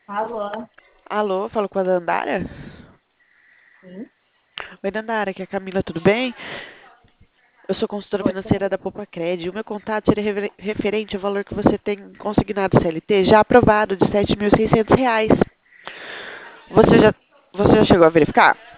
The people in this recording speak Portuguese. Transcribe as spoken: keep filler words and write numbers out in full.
Alô? Alô, falo com a Dandara? Sim. Oi, Dandara, aqui é a Camila, tudo bem? Eu sou consultora Oi, financeira Camila. da Poupa-Cred. O meu contato seria rever- referente ao valor que você tem consignado C L T, já aprovado, de sete mil e seiscentos reais. Você já, você já chegou a verificar?